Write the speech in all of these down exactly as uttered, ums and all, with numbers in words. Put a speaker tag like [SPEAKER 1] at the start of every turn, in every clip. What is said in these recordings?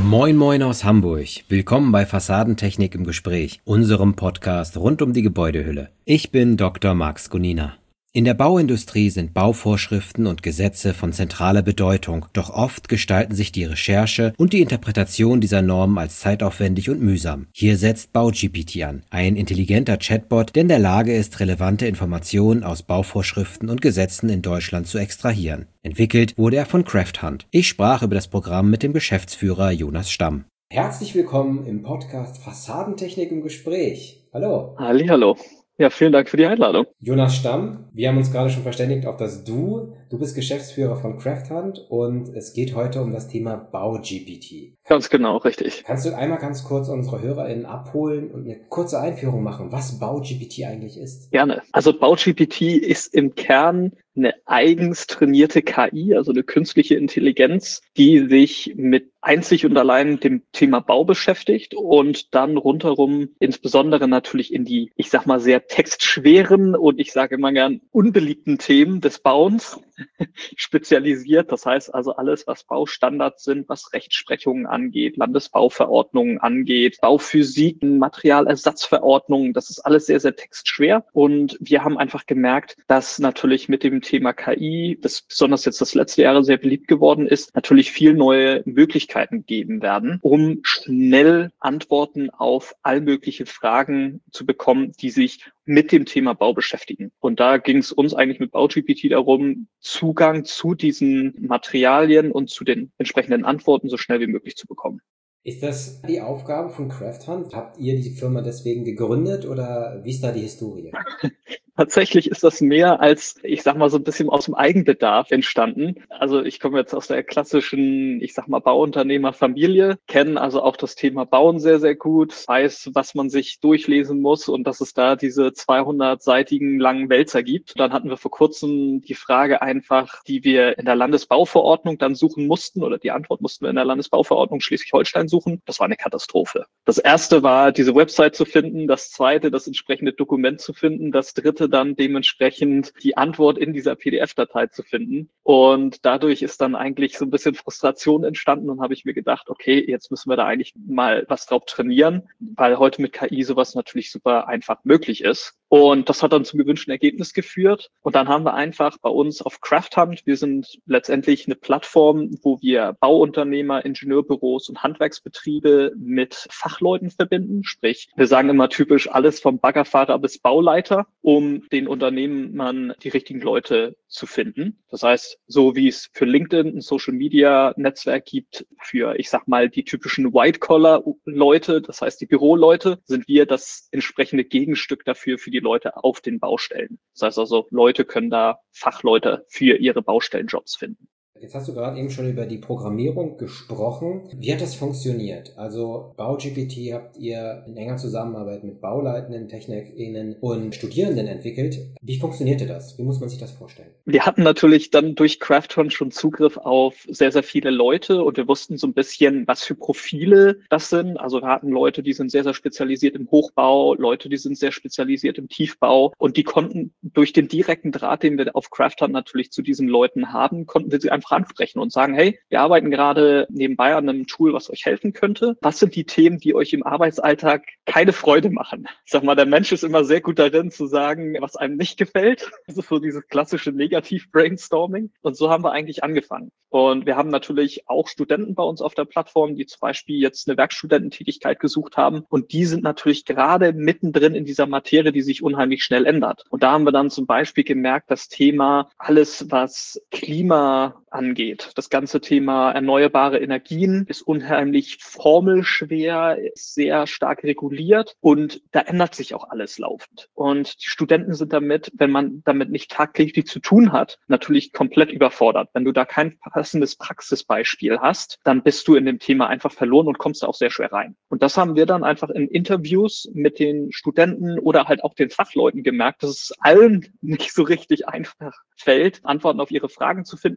[SPEAKER 1] Moin Moin aus Hamburg. Willkommen bei Fassadentechnik im Gespräch, unserem Podcast rund um die Gebäudehülle. Ich bin Doktor Max Gunina. In der Bauindustrie sind Bauvorschriften und Gesetze von zentraler Bedeutung, doch oft gestalten sich die Recherche und die Interpretation dieser Normen als zeitaufwendig und mühsam. Hier setzt BauGPT an, ein intelligenter Chatbot, der in der Lage ist, relevante Informationen aus Bauvorschriften und Gesetzen in Deutschland zu extrahieren. Entwickelt wurde er von Crafthunt. Ich sprach über das Programm mit dem Geschäftsführer Jonas Stamm. Herzlich willkommen im Podcast Fassadentechnik im Gespräch. Hallo.
[SPEAKER 2] Hallihallo. Ja, vielen Dank für die Einladung.
[SPEAKER 1] Jonas Stamm, wir haben uns gerade schon verständigt auf das Du. Du bist Geschäftsführer von Crafthunt und es geht heute um das Thema BauGPT.
[SPEAKER 2] Ganz genau, richtig.
[SPEAKER 1] Kannst du einmal ganz kurz unsere HörerInnen abholen und eine kurze Einführung machen, was BauGPT eigentlich ist?
[SPEAKER 2] Gerne. Also BauGPT ist im Kern eine eigens trainierte K I, also eine künstliche Intelligenz, die sich mit einzig und allein dem Thema Bau beschäftigt und dann rundherum insbesondere natürlich in die, ich sag mal, sehr textschweren und ich sage immer gern unbeliebten Themen des Bauens spezialisiert. Das heißt also alles, was Baustandards sind, was Rechtsprechungen angeht, Landesbauverordnungen angeht, Bauphysiken, Materialersatzverordnungen, das ist alles sehr, sehr textschwer. Und wir haben einfach gemerkt, dass natürlich mit dem Thema K I, das besonders jetzt das letzte Jahr sehr beliebt geworden ist, natürlich viel neue Möglichkeiten geben werden, um schnell Antworten auf all mögliche Fragen zu bekommen, die sich mit dem Thema Bau beschäftigen. Und da ging es uns eigentlich mit BauGPT darum, Zugang zu diesen Materialien und zu den entsprechenden Antworten so schnell wie möglich zu bekommen.
[SPEAKER 1] Ist das die Aufgabe von Crafthunt? Habt ihr die Firma deswegen gegründet oder wie ist da die Historie?
[SPEAKER 2] Tatsächlich ist das mehr als, ich sag mal, so ein bisschen aus dem Eigenbedarf entstanden. Also ich komme jetzt aus der klassischen, ich sag mal, Bauunternehmerfamilie, kenne also auch das Thema Bauen sehr, sehr gut, weiß, was man sich durchlesen muss und dass es da diese zweihundertseitigen langen Wälzer gibt. Dann hatten wir vor kurzem die Frage einfach, die wir in der Landesbauverordnung dann suchen mussten, oder die Antwort mussten wir in der Landesbauverordnung Schleswig-Holstein suchen. Das war eine Katastrophe. Das erste war, diese Website zu finden. Das zweite, das entsprechende Dokument zu finden. Das dritte, dann dementsprechend die Antwort in dieser P D F-Datei zu finden. Und dadurch ist dann eigentlich so ein bisschen Frustration entstanden und habe ich mir gedacht, okay, jetzt müssen wir da eigentlich mal was drauf trainieren, weil heute mit K I sowas natürlich super einfach möglich ist. Und das hat dann zum gewünschten Ergebnis geführt. Und dann haben wir einfach bei uns auf Crafthunt, wir sind letztendlich eine Plattform, wo wir Bauunternehmer, Ingenieurbüros und Handwerksbetriebe mit Fachleuten verbinden. Sprich, wir sagen immer typisch alles vom Baggerfahrer bis Bauleiter, um den Unternehmern die richtigen Leute zu finden. Das heißt, so wie es für LinkedIn ein Social-Media-Netzwerk gibt für, ich sag mal, die typischen White-Collar-Leute, das heißt die Büroleute, sind wir das entsprechende Gegenstück dafür für die Leute auf den Baustellen. Das heißt also, Leute können da Fachleute für ihre Baustellenjobs finden.
[SPEAKER 1] Jetzt hast du gerade eben schon über die Programmierung gesprochen. Wie hat das funktioniert? Also BauGPT habt ihr in enger Zusammenarbeit mit Bauleitenden, TechnikerInnen und Studierenden entwickelt. Wie funktionierte das? Wie muss man sich das vorstellen?
[SPEAKER 2] Wir hatten natürlich dann durch Crafthunt schon Zugriff auf sehr, sehr viele Leute und wir wussten so ein bisschen, was für Profile das sind. Also wir hatten Leute, die sind sehr, sehr spezialisiert im Hochbau, Leute, die sind sehr spezialisiert im Tiefbau und die konnten durch den direkten Draht, den wir auf Crafthunt natürlich zu diesen Leuten haben, konnten wir sie einfach ansprechen und sagen, hey, wir arbeiten gerade nebenbei an einem Tool, was euch helfen könnte. Was sind die Themen, die euch im Arbeitsalltag keine Freude machen? Ich sag mal, der Mensch ist immer sehr gut darin zu sagen, was einem nicht gefällt. Das ist so dieses klassische Negativ-Brainstorming. Und so haben wir eigentlich angefangen. Und wir haben natürlich auch Studenten bei uns auf der Plattform, die zum Beispiel jetzt eine Werkstudententätigkeit gesucht haben. Und die sind natürlich gerade mittendrin in dieser Materie, die sich unheimlich schnell ändert. Und da haben wir dann zum Beispiel gemerkt, das Thema alles, was Klima angeht. Das ganze Thema erneuerbare Energien ist unheimlich formelschwer, ist sehr stark reguliert und da ändert sich auch alles laufend. Und die Studenten sind damit, wenn man damit nicht tagtäglich zu tun hat, natürlich komplett überfordert. Wenn du da kein passendes Praxisbeispiel hast, dann bist du in dem Thema einfach verloren und kommst da auch sehr schwer rein. Und das haben wir dann einfach in Interviews mit den Studenten oder halt auch den Fachleuten gemerkt, dass es allen nicht so richtig einfach fällt, Antworten auf ihre Fragen zu finden und Praxis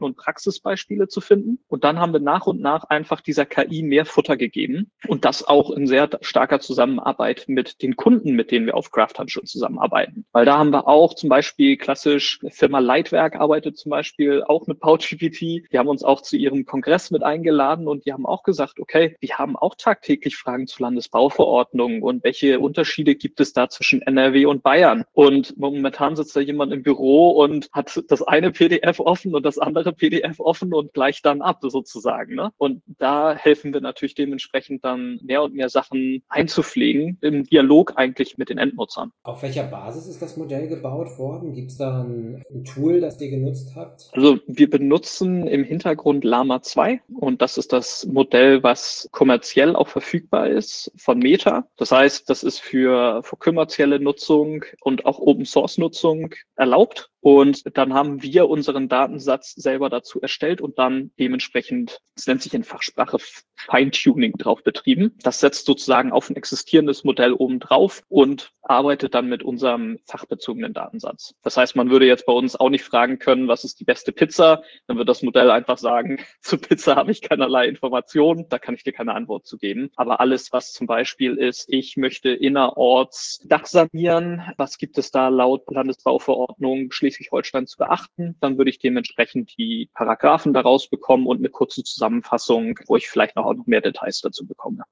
[SPEAKER 2] Praxisbeispiele zu finden. Und dann haben wir nach und nach einfach dieser K I mehr Futter gegeben und das auch in sehr starker Zusammenarbeit mit den Kunden, mit denen wir auf Krafthand schon zusammenarbeiten. Weil da haben wir auch zum Beispiel klassisch, eine Firma Leitwerk arbeitet zum Beispiel auch mit BauGPT. Die haben uns auch zu ihrem Kongress mit eingeladen und die haben auch gesagt, okay, wir haben auch tagtäglich Fragen zu Landesbauverordnungen und welche Unterschiede gibt es da zwischen N R W und Bayern. Und momentan sitzt da jemand im Büro und hat das eine P D F offen und das andere P D F offen und gleicht dann ab sozusagen. Ne? Und da helfen wir natürlich dementsprechend dann mehr und mehr Sachen einzupflegen im Dialog eigentlich mit den Endnutzern.
[SPEAKER 1] Auf welcher Basis ist das Modell gebaut worden? Gibt es da ein, ein Tool, das ihr genutzt habt?
[SPEAKER 2] Also wir benutzen im Hintergrund Llama zwei und das ist das Modell, was kommerziell auch verfügbar ist von Meta. Das heißt, das ist für, für kommerzielle Nutzung und auch Open-Source-Nutzung erlaubt. Und dann haben wir unseren Datensatz selber dazu erstellt und dann dementsprechend, es nennt sich in Fachsprache Feintuning drauf betrieben. Das setzt sozusagen auf ein existierendes Modell oben drauf und arbeitet dann mit unserem fachbezogenen Datensatz. Das heißt, man würde jetzt bei uns auch nicht fragen können, was ist die beste Pizza? Dann wird das Modell einfach sagen, zu Pizza habe ich keinerlei Informationen, da kann ich dir keine Antwort zu geben. Aber alles, was zum Beispiel ist, ich möchte innerorts Dach sanieren, was gibt es da laut Landesbauverordnung Schleswig-Holstein zu beachten? Dann würde ich dementsprechend die Paragraphen daraus bekommen und eine kurze Zusammenfassung, wo ich vielleicht noch, auch noch mehr Details dazu bekomme.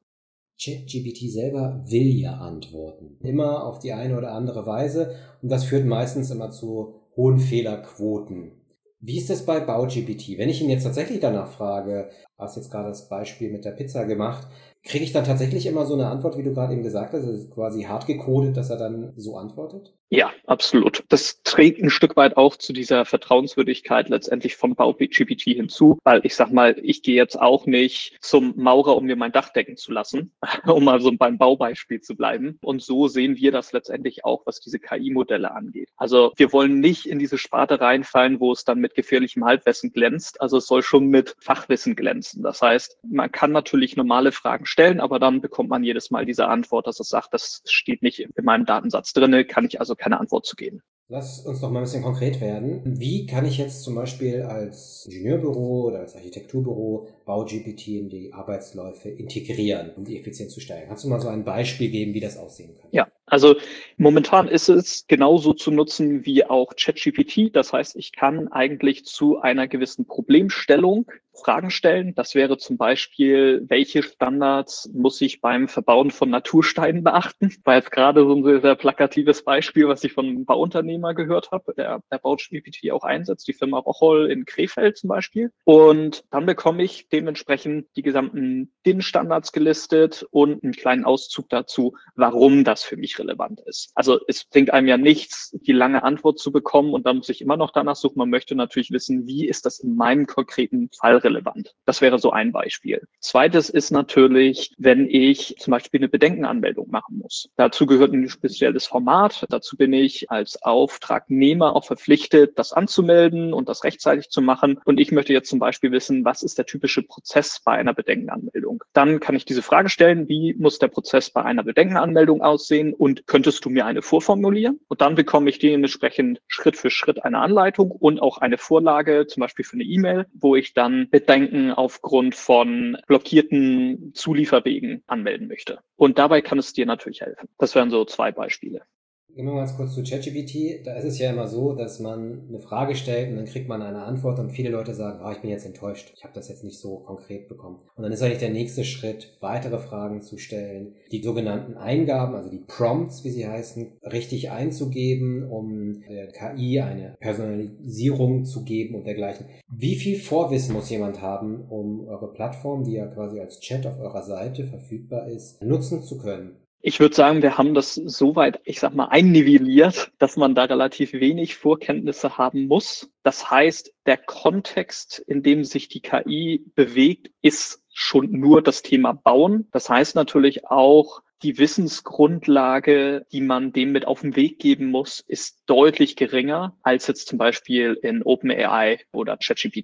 [SPEAKER 1] ChatGPT selber will ja antworten. Immer auf die eine oder andere Weise. Und das führt meistens immer zu hohen Fehlerquoten. Wie ist das bei BauGPT? Wenn ich ihn jetzt tatsächlich danach frage, hast jetzt gerade das Beispiel mit der Pizza gemacht, kriege ich dann tatsächlich immer so eine Antwort, wie du gerade eben gesagt hast? Es ist quasi hart gecodet, dass er dann so antwortet?
[SPEAKER 2] Ja, absolut. Das trägt ein Stück weit auch zu dieser Vertrauenswürdigkeit letztendlich von BauGPT hinzu, weil ich sag mal, ich gehe jetzt auch nicht zum Maurer, um mir mein Dach decken zu lassen, um mal so beim Baubeispiel zu bleiben. Und so sehen wir das letztendlich auch, was diese K I-Modelle angeht. Also wir wollen nicht in diese Sparte reinfallen, wo es dann mit gefährlichem Halbwissen glänzt. Also es soll schon mit Fachwissen glänzen. Das heißt, man kann natürlich normale Fragen stellen, aber dann bekommt man jedes Mal diese Antwort, dass es sagt, das steht nicht in meinem Datensatz drin, kann ich also keine Antwort zu geben.
[SPEAKER 1] Lass uns noch mal ein bisschen konkret werden. Wie kann ich jetzt zum Beispiel als Ingenieurbüro oder als Architekturbüro BauGPT in die Arbeitsläufe integrieren, um die Effizienz zu steigern? Kannst du mal so ein Beispiel geben, wie das aussehen kann?
[SPEAKER 2] Ja, also momentan ist es genauso zu nutzen wie auch ChatGPT. Das heißt, ich kann eigentlich zu einer gewissen Problemstellung Fragen stellen. Das wäre zum Beispiel, welche Standards muss ich beim Verbauen von Natursteinen beachten? War jetzt gerade so ein sehr, sehr plakatives Beispiel, was ich von einem Bauunternehmer gehört habe, der, der BauGPT auch einsetzt, die Firma Rocholl in Krefeld zum Beispiel. Und dann bekomme ich dementsprechend die gesamten D I N-Standards gelistet und einen kleinen Auszug dazu, warum das für mich relevant ist. Also es bringt einem ja nichts, die lange Antwort zu bekommen und dann muss ich immer noch danach suchen. Man möchte natürlich wissen, wie ist das in meinem konkreten Fall relevant. Das wäre so ein Beispiel. Zweites ist natürlich, wenn ich zum Beispiel eine Bedenkenanmeldung machen muss. Dazu gehört ein spezielles Format. Dazu bin ich als Auftragnehmer auch verpflichtet, das anzumelden und das rechtzeitig zu machen. Und ich möchte jetzt zum Beispiel wissen, was ist der typische Prozess bei einer Bedenkenanmeldung? Dann kann ich diese Frage stellen, wie muss der Prozess bei einer Bedenkenanmeldung aussehen und könntest du mir eine vorformulieren? Und dann bekomme ich dementsprechend Schritt für Schritt eine Anleitung und auch eine Vorlage, zum Beispiel für eine E-Mail, wo ich dann Bedenken aufgrund von blockierten Zulieferwegen anmelden möchte. Und dabei kann es dir natürlich helfen. Das wären so zwei Beispiele.
[SPEAKER 1] Gehen wir mal ganz kurz zu ChatGPT. Da ist es ja immer so, dass man eine Frage stellt und dann kriegt man eine Antwort und viele Leute sagen, ah, ich bin jetzt enttäuscht, ich habe das jetzt nicht so konkret bekommen. Und dann ist eigentlich der nächste Schritt, weitere Fragen zu stellen, die sogenannten Eingaben, also die Prompts, wie sie heißen, richtig einzugeben, um der K I eine Personalisierung zu geben und dergleichen. Wie viel Vorwissen muss jemand haben, um eure Plattform, die ja quasi als Chat auf eurer Seite verfügbar ist, nutzen zu können?
[SPEAKER 2] Ich würde sagen, wir haben das soweit, ich sag mal, einnivelliert, dass man da relativ wenig Vorkenntnisse haben muss. Das heißt, der Kontext, in dem sich die K I bewegt, ist schon nur das Thema Bauen. Das heißt natürlich auch, die Wissensgrundlage, die man dem mit auf den Weg geben muss, ist deutlich geringer als jetzt zum Beispiel in OpenAI oder ChatGPT.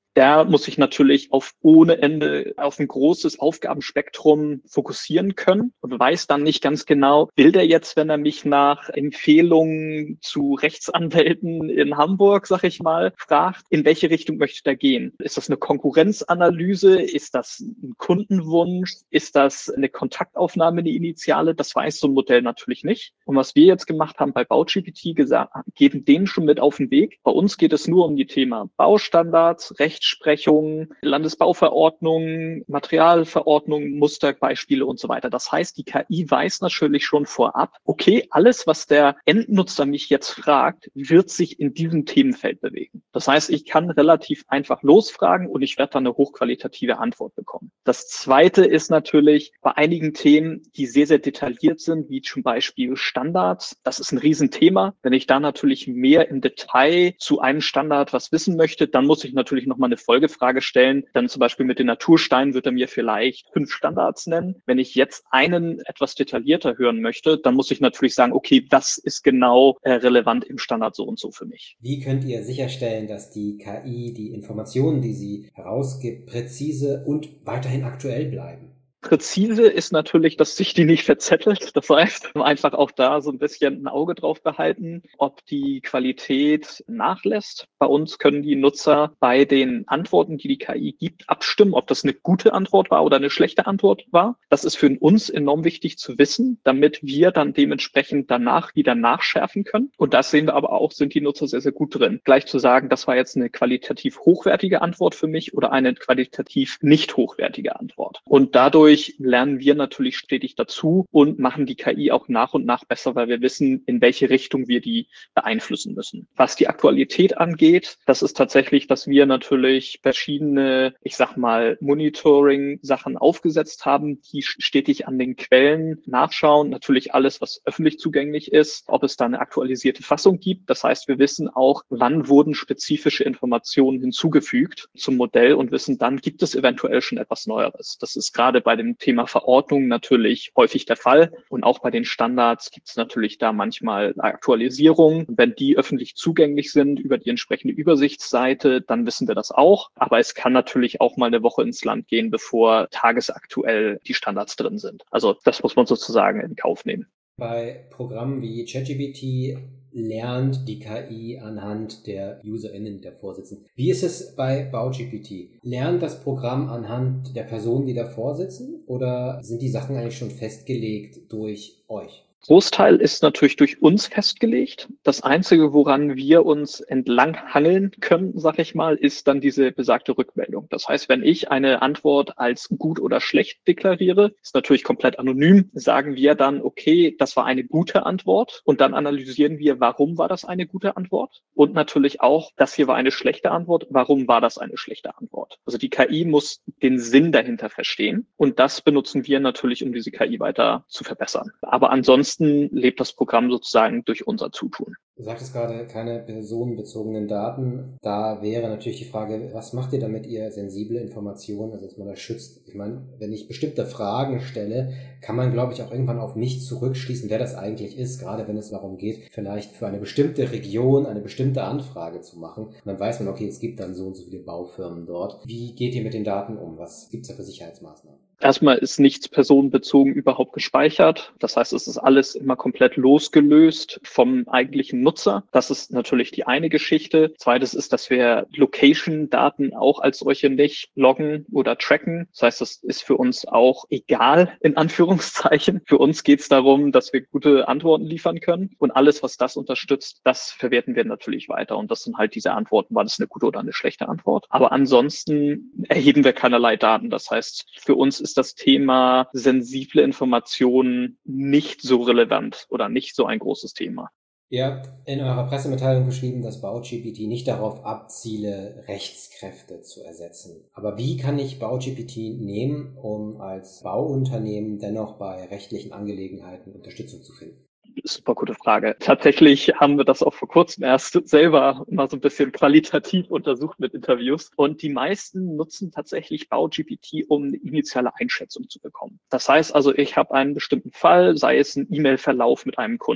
[SPEAKER 2] Der muss sich natürlich auf ohne Ende auf ein großes Aufgabenspektrum fokussieren können und weiß dann nicht ganz genau, will der jetzt, wenn er mich nach Empfehlungen zu Rechtsanwälten in Hamburg, sag ich mal, fragt, in welche Richtung möchte der gehen? Ist das eine Konkurrenzanalyse? Ist das ein Kundenwunsch? Ist das eine Kontaktaufnahme, eine Initiale? Das weiß so ein Modell natürlich nicht. Und was wir jetzt gemacht haben bei BauGPT, gesagt, geben denen schon mit auf den Weg. Bei uns geht es nur um die Thema Baustandards, Rechtsprechung, Landesbauverordnung, Materialverordnung, Musterbeispiele und so weiter. Das heißt, die K I weiß natürlich schon vorab, okay, alles, was der Endnutzer mich jetzt fragt, wird sich in diesem Themenfeld bewegen. Das heißt, ich kann relativ einfach losfragen und ich werde dann eine hochqualitative Antwort bekommen. Das Zweite ist natürlich bei einigen Themen, die sehr, sehr detailliert sind, wie zum Beispiel Standards. Das ist ein Riesenthema. Wenn ich da natürlich mehr im Detail zu einem Standard was wissen möchte, dann muss ich natürlich nochmal eine Folgefrage stellen. Dann zum Beispiel mit den Natursteinen wird er mir vielleicht fünf Standards nennen. Wenn ich jetzt einen etwas detaillierter hören möchte, dann muss ich natürlich sagen, okay, was ist genau äh, relevant im Standard so und so für mich.
[SPEAKER 1] Wie könnt ihr sicherstellen, dass die K I die Informationen, die sie herausgibt, präzise und weiterhin aktuell bleiben?
[SPEAKER 2] Präzise ist natürlich, dass sich die nicht verzettelt. Das heißt, einfach auch da so ein bisschen ein Auge drauf behalten, ob die Qualität nachlässt. Bei uns können die Nutzer bei den Antworten, die die K I gibt, abstimmen, ob das eine gute Antwort war oder eine schlechte Antwort war. Das ist für uns enorm wichtig zu wissen, damit wir dann dementsprechend danach wieder nachschärfen können. Und das sehen wir aber auch, sind die Nutzer sehr, sehr gut drin. Gleich zu sagen, das war jetzt eine qualitativ hochwertige Antwort für mich oder eine qualitativ nicht hochwertige Antwort. Und dadurch lernen wir natürlich stetig dazu und machen die K I auch nach und nach besser, weil wir wissen, in welche Richtung wir die beeinflussen müssen. Was die Aktualität angeht, das ist tatsächlich, dass wir natürlich verschiedene, ich sag mal, Monitoring-Sachen aufgesetzt haben, die stetig an den Quellen nachschauen. Natürlich alles, was öffentlich zugänglich ist, ob es da eine aktualisierte Fassung gibt. Das heißt, wir wissen auch, wann wurden spezifische Informationen hinzugefügt zum Modell und wissen dann, gibt es eventuell schon etwas Neueres. Das ist gerade bei dem Thema Verordnung natürlich häufig der Fall. Und auch bei den Standards gibt es natürlich da manchmal Aktualisierungen. Wenn die öffentlich zugänglich sind über die entsprechende Übersichtsseite, dann wissen wir das auch. Aber es kann natürlich auch mal eine Woche ins Land gehen, bevor tagesaktuell die Standards drin sind. Also das muss man sozusagen in Kauf nehmen.
[SPEAKER 1] Bei Programmen wie ChatGPT lernt die K I anhand der UserInnen, die davor sitzen. Wie ist es bei BauGPT? Lernt das Programm anhand der Personen, die davor sitzen, oder sind die Sachen eigentlich schon festgelegt durch euch?
[SPEAKER 2] Großteil ist natürlich durch uns festgelegt. Das Einzige, woran wir uns entlang hangeln können, sag ich mal, ist dann diese besagte Rückmeldung. Das heißt, wenn ich eine Antwort als gut oder schlecht deklariere, ist natürlich komplett anonym, sagen wir dann, okay, das war eine gute Antwort und dann analysieren wir, warum war das eine gute Antwort und natürlich auch, das hier war eine schlechte Antwort, warum war das eine schlechte Antwort? Also die K I muss den Sinn dahinter verstehen und das benutzen wir natürlich, um diese K I weiter zu verbessern. Aber ansonsten lebt das Programm sozusagen durch unser Zutun.
[SPEAKER 1] Du sagtest gerade, keine personenbezogenen Daten. Da wäre natürlich die Frage, was macht ihr, damit ihr sensible Informationen, also dass man das schützt? Ich meine, wenn ich bestimmte Fragen stelle, kann man, glaube ich, auch irgendwann auf mich zurückschließen, wer das eigentlich ist, gerade wenn es darum geht, vielleicht für eine bestimmte Region eine bestimmte Anfrage zu machen. Und dann weiß man, okay, es gibt dann so und so viele Baufirmen dort. Wie geht ihr mit den Daten um? Was gibt es da für Sicherheitsmaßnahmen?
[SPEAKER 2] Erstmal ist nichts personenbezogen überhaupt gespeichert. Das heißt, es ist alles immer komplett losgelöst vom eigentlichen Nutzer. Das ist natürlich die eine Geschichte. Zweites ist, dass wir Location-Daten auch als solche nicht loggen oder tracken. Das heißt, das ist für uns auch egal, in Anführungszeichen. Für uns geht es darum, dass wir gute Antworten liefern können. Und alles, was das unterstützt, das verwerten wir natürlich weiter. Und das sind halt diese Antworten, war das eine gute oder eine schlechte Antwort. Aber ansonsten erheben wir keinerlei Daten. Das heißt, für uns ist ist das Thema sensible Informationen nicht so relevant oder nicht so ein großes Thema.
[SPEAKER 1] Ihr habt in eurer Pressemitteilung geschrieben, dass BauGPT nicht darauf abziele, Rechtskräfte zu ersetzen. Aber wie kann ich BauGPT nehmen, um als Bauunternehmen dennoch bei rechtlichen Angelegenheiten Unterstützung zu finden?
[SPEAKER 2] Super gute Frage. Tatsächlich haben wir das auch vor kurzem erst selber mal so ein bisschen qualitativ untersucht mit Interviews. Und die meisten nutzen tatsächlich BauGPT, um eine initiale Einschätzung zu bekommen. Das heißt also, ich habe einen bestimmten Fall, sei es ein E-Mail-Verlauf mit einem Kunden.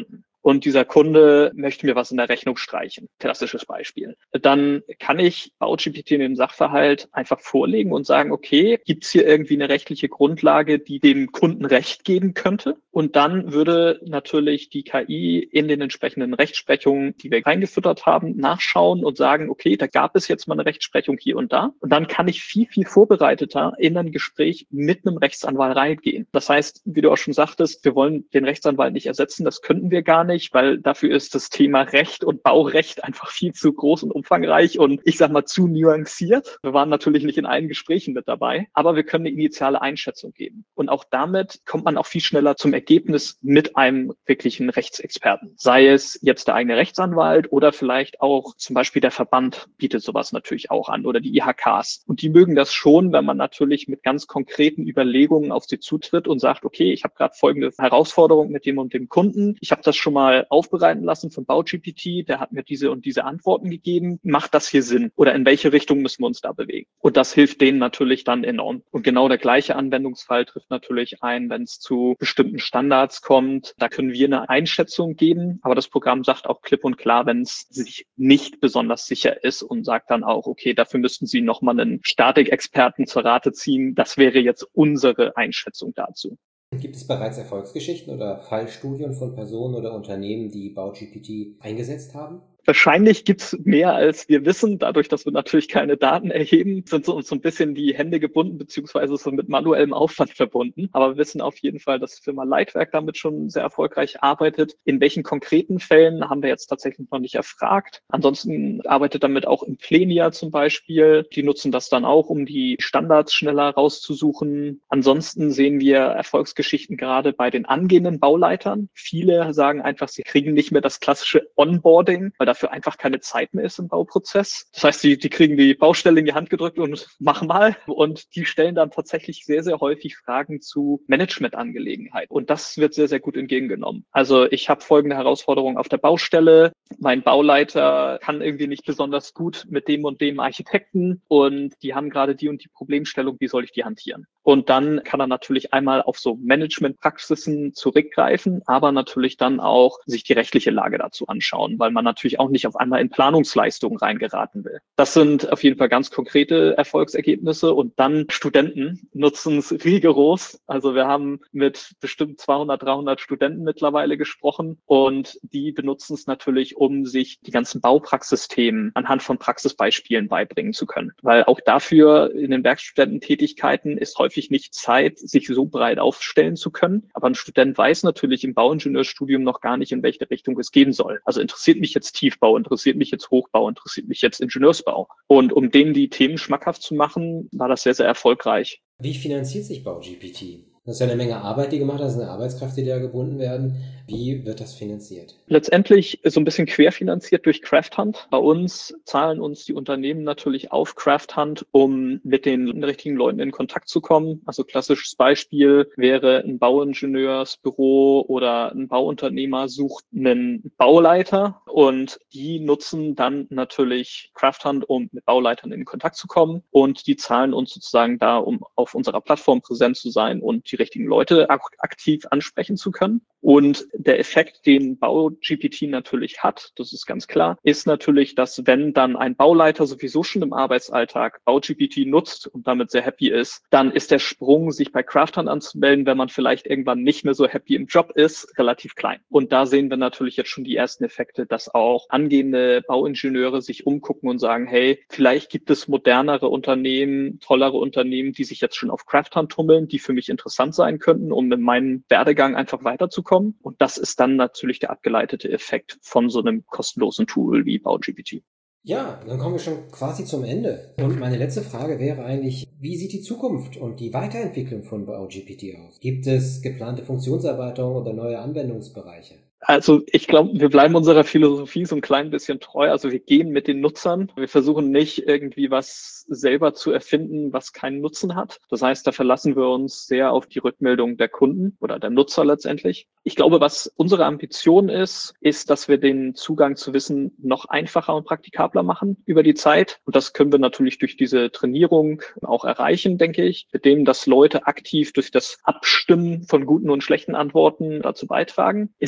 [SPEAKER 2] und dieser Kunde möchte mir was in der Rechnung streichen. Klassisches Beispiel. Dann kann ich BauGPT in dem Sachverhalt einfach vorlegen und sagen, okay, gibt es hier irgendwie eine rechtliche Grundlage, die dem Kunden Recht geben könnte? Und dann würde natürlich die K I in den entsprechenden Rechtsprechungen, die wir reingefüttert haben, nachschauen und sagen, okay, da gab es jetzt mal eine Rechtsprechung hier und da. Und dann kann ich viel, viel vorbereiteter in ein Gespräch mit einem Rechtsanwalt reingehen. Das heißt, wie du auch schon sagtest, wir wollen den Rechtsanwalt nicht ersetzen. Das könnten wir gar nicht, weil dafür ist das Thema Recht und Baurecht einfach viel zu groß und umfangreich und ich sag mal zu nuanciert. Wir waren natürlich nicht in allen Gesprächen mit dabei, aber wir können eine initiale Einschätzung geben. Und auch damit kommt man auch viel schneller zum Ergebnis mit einem wirklichen Rechtsexperten. Sei es jetzt der eigene Rechtsanwalt oder vielleicht auch zum Beispiel der Verband bietet sowas natürlich auch an oder die I H Ks. Und die mögen das schon, wenn man natürlich mit ganz konkreten Überlegungen auf sie zutritt und sagt, okay, ich habe gerade folgende Herausforderung mit dem und dem Kunden. Ich habe das schon mal aufbereiten lassen von BauGPT, der hat mir diese und diese Antworten gegeben. Macht das hier Sinn? Oder in welche Richtung müssen wir uns da bewegen? Und das hilft denen natürlich dann enorm. Und genau der gleiche Anwendungsfall trifft natürlich ein, wenn es zu bestimmten Standards kommt. Da können wir eine Einschätzung geben, aber das Programm sagt auch klipp und klar, wenn es sich nicht besonders sicher ist und sagt dann auch, okay, dafür müssten Sie nochmal einen Statikexperten zur Rate ziehen. Das wäre jetzt unsere Einschätzung dazu.
[SPEAKER 1] Gibt es bereits Erfolgsgeschichten oder Fallstudien von Personen oder Unternehmen, die BauGPT eingesetzt haben?
[SPEAKER 2] Wahrscheinlich gibt's mehr, als wir wissen. Dadurch, dass wir natürlich keine Daten erheben, sind so uns so ein bisschen die Hände gebunden, beziehungsweise so mit manuellem Aufwand verbunden. Aber wir wissen auf jeden Fall, dass die Firma Leitwerk damit schon sehr erfolgreich arbeitet. In welchen konkreten Fällen haben wir jetzt tatsächlich noch nicht erfragt. Ansonsten arbeitet damit auch Implenia zum Beispiel. Die nutzen das dann auch, um die Standards schneller rauszusuchen. Ansonsten sehen wir Erfolgsgeschichten gerade bei den angehenden Bauleitern. Viele sagen einfach, sie kriegen nicht mehr das klassische Onboarding, weil dafür einfach keine Zeit mehr ist im Bauprozess. Das heißt, die, die kriegen die Baustelle in die Hand gedrückt und machen mal. Und die stellen dann tatsächlich sehr, sehr häufig Fragen zu Managementangelegenheiten. Und das wird sehr, sehr gut entgegengenommen. Also ich habe folgende Herausforderung auf der Baustelle. Mein Bauleiter kann irgendwie nicht besonders gut mit dem und dem Architekten und die haben gerade die und die Problemstellung, wie soll ich die hantieren? Und dann kann er natürlich einmal auf so Managementpraxisen zurückgreifen, aber natürlich dann auch sich die rechtliche Lage dazu anschauen, weil man natürlich auch nicht auf einmal in Planungsleistungen reingeraten will. Das sind auf jeden Fall ganz konkrete Erfolgsergebnisse und dann Studenten nutzen es rigoros. Also wir haben mit bestimmt zweihundert, dreihundert Studenten mittlerweile gesprochen und die benutzen es natürlich, um sich die ganzen Baupraxisthemen anhand von Praxisbeispielen beibringen zu können. Weil auch dafür in den Werkstudententätigkeiten ist häufig nicht Zeit, sich so breit aufstellen zu können. Aber ein Student weiß natürlich im Bauingenieurstudium noch gar nicht, in welche Richtung es gehen soll. Also interessiert mich jetzt Tiefbau, interessiert mich jetzt Hochbau, interessiert mich jetzt Ingenieursbau. Und um denen die Themen schmackhaft zu machen, war das sehr, sehr erfolgreich.
[SPEAKER 1] Wie finanziert sich BauGPT? Das ist ja eine Menge Arbeit, die gemacht hat, das sind Arbeitskräfte, die da gebunden werden. Wie wird das finanziert?
[SPEAKER 2] Letztendlich so ein bisschen querfinanziert durch Crafthunt. Bei uns zahlen uns die Unternehmen natürlich auf Crafthunt, um mit den richtigen Leuten in Kontakt zu kommen. Also klassisches Beispiel wäre ein Bauingenieursbüro oder ein Bauunternehmer sucht einen Bauleiter und die nutzen dann natürlich Crafthunt, um mit Bauleitern in Kontakt zu kommen und die zahlen uns sozusagen da, um auf unserer Plattform präsent zu sein und die richtigen Leute aktiv ansprechen zu können. Und der Effekt, den BauGPT natürlich hat, das ist ganz klar, ist natürlich, dass wenn dann ein Bauleiter sowieso schon im Arbeitsalltag BauGPT nutzt und damit sehr happy ist, dann ist der Sprung, sich bei Crafthunt anzumelden, wenn man vielleicht irgendwann nicht mehr so happy im Job ist, relativ klein. Und da sehen wir natürlich jetzt schon die ersten Effekte, dass auch angehende Bauingenieure sich umgucken und sagen, hey, vielleicht gibt es modernere Unternehmen, tollere Unternehmen, die sich jetzt schon auf Crafthunt tummeln, die für mich interessant sein könnten, um in meinem Werdegang einfach weiterzukommen. Und das ist dann natürlich der abgeleitete Effekt von so einem kostenlosen Tool wie BauGPT.
[SPEAKER 1] Ja, dann kommen wir schon quasi zum Ende. Und meine letzte Frage wäre eigentlich, wie sieht die Zukunft und die Weiterentwicklung von BauGPT aus? Gibt es geplante Funktionserweiterungen oder neue Anwendungsbereiche?
[SPEAKER 2] Also ich glaube, wir bleiben unserer Philosophie so ein klein bisschen treu. Also wir gehen mit den Nutzern. Wir versuchen nicht irgendwie was selber zu erfinden, was keinen Nutzen hat. Das heißt, da verlassen wir uns sehr auf die Rückmeldung der Kunden oder der Nutzer letztendlich. Ich glaube, was unsere Ambition ist, ist, dass wir den Zugang zu Wissen noch einfacher und praktikabler machen über die Zeit. Und das können wir natürlich durch diese Trainierung auch erreichen, denke ich, mit dem, dass Leute aktiv durch das Abstimmen von guten und schlechten Antworten dazu beitragen. Es wird auch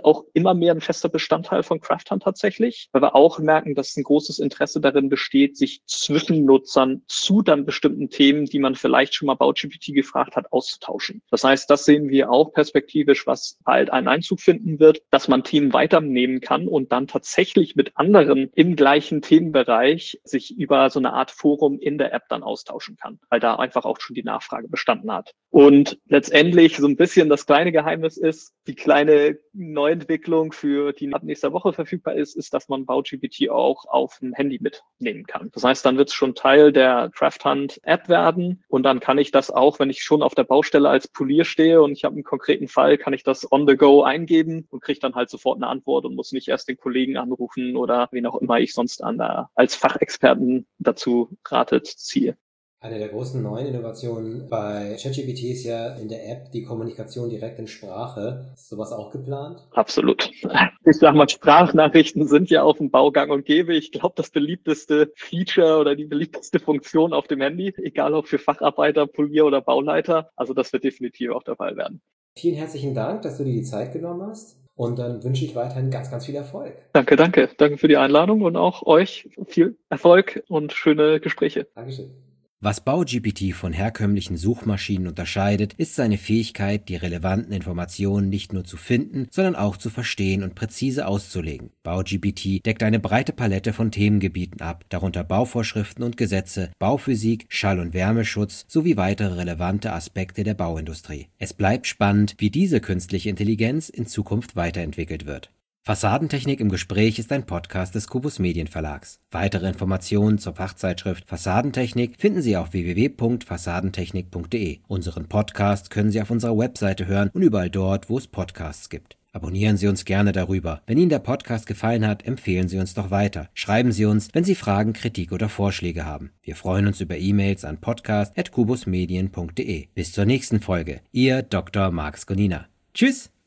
[SPEAKER 2] auch immer mehr ein fester Bestandteil von Craftern tatsächlich, weil wir auch merken, dass ein großes Interesse darin besteht, sich zwischen Nutzern zu dann bestimmten Themen, die man vielleicht schon mal BauGPT gefragt hat, auszutauschen. Das heißt, das sehen wir auch perspektivisch, was bald einen Einzug finden wird, dass man Themen weiternehmen kann und dann tatsächlich mit anderen im gleichen Themenbereich sich über so eine Art Forum in der App dann austauschen kann, weil da einfach auch schon die Nachfrage bestanden hat. Und letztendlich so ein bisschen das kleine Geheimnis ist, die kleine Neuentwicklung, für die ab nächster Woche verfügbar ist, ist, dass man BauGPT auch auf dem Handy mitnehmen kann. Das heißt, dann wird es schon Teil der CraftHunt-App werden und dann kann ich das auch, wenn ich schon auf der Baustelle als Polier stehe und ich habe einen konkreten Fall, kann ich das on the go eingeben und kriege dann halt sofort eine Antwort und muss nicht erst den Kollegen anrufen oder wen auch immer ich sonst an der, als Fachexperten dazu ratet ziehe.
[SPEAKER 1] Eine der großen neuen Innovationen bei ChatGPT ist ja in der App die Kommunikation direkt in Sprache. Ist sowas auch geplant?
[SPEAKER 2] Absolut. Ich sag mal, Sprachnachrichten sind ja auf dem Bau gang und gäbe. Ich glaube, das beliebteste Feature oder die beliebteste Funktion auf dem Handy, egal ob für Facharbeiter, Polier oder Bauleiter. Also das wird definitiv auch der Fall werden.
[SPEAKER 1] Vielen herzlichen Dank, dass du dir die Zeit genommen hast. Und dann wünsche ich weiterhin ganz, ganz viel Erfolg.
[SPEAKER 2] Danke, danke. Danke für die Einladung und auch euch viel Erfolg und schöne Gespräche.
[SPEAKER 1] Dankeschön. Was BauGPT von herkömmlichen Suchmaschinen unterscheidet, ist seine Fähigkeit, die relevanten Informationen nicht nur zu finden, sondern auch zu verstehen und präzise auszulegen. BauGPT deckt eine breite Palette von Themengebieten ab, darunter Bauvorschriften und Gesetze, Bauphysik, Schall- und Wärmeschutz sowie weitere relevante Aspekte der Bauindustrie. Es bleibt spannend, wie diese künstliche Intelligenz in Zukunft weiterentwickelt wird. Fassadentechnik im Gespräch ist ein Podcast des Kubus Medienverlags. Weitere Informationen zur Fachzeitschrift Fassadentechnik finden Sie auf w w w punkt fassadentechnik punkt d e. Unseren Podcast können Sie auf unserer Webseite hören und überall dort, wo es Podcasts gibt. Abonnieren Sie uns gerne darüber. Wenn Ihnen der Podcast gefallen hat, empfehlen Sie uns doch weiter. Schreiben Sie uns, wenn Sie Fragen, Kritik oder Vorschläge haben. Wir freuen uns über E-Mails an podcast at kubusmedien punkt d e. Bis zur nächsten Folge. Ihr Doktor Marx Gonina. Tschüss!